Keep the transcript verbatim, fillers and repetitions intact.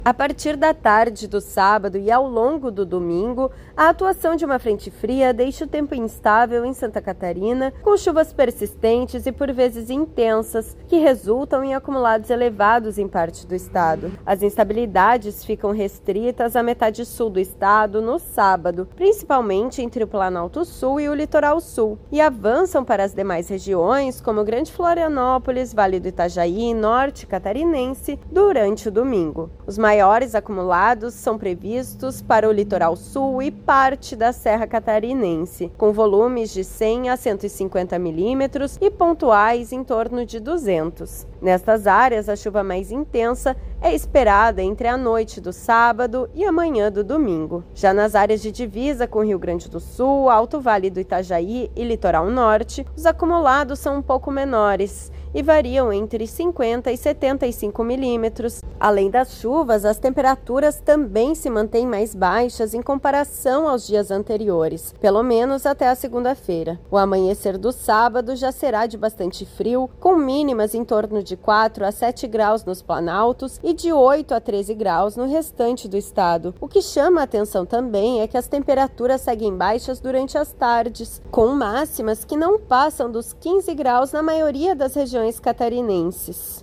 A partir da tarde do sábado e ao longo do domingo, a atuação de uma frente fria deixa o tempo instável em Santa Catarina, com chuvas persistentes e por vezes intensas, que resultam em acumulados elevados em parte do estado. As instabilidades ficam restritas à metade sul do estado no sábado, principalmente entre o Planalto Sul e o Litoral Sul, e avançam para as demais regiões, como Grande Florianópolis, Vale do Itajaí e Norte Catarinense, durante o domingo. Os maiores acumulados são previstos para o Litoral Sul e parte da Serra Catarinense, com volumes de cem a cento e cinquenta milímetros e pontuais em torno de duzentos. Nestas áreas, a chuva mais intensa é esperada entre a noite do sábado e a manhã do domingo. Já nas áreas de divisa com Rio Grande do Sul, Alto Vale do Itajaí e Litoral Norte, os acumulados são um pouco menores e variam entre cinquenta e setenta e cinco milímetros. Além das chuvas, as temperaturas também se mantêm mais baixas em comparação aos dias anteriores, pelo menos até a segunda-feira. O amanhecer do sábado já será de bastante frio, com mínimas em torno de quatro a sete graus nos planaltos e de oito a treze graus no restante do estado. O que chama a atenção também é que as temperaturas seguem baixas durante as tardes, com máximas que não passam dos quinze graus na maioria das regiões catarinenses.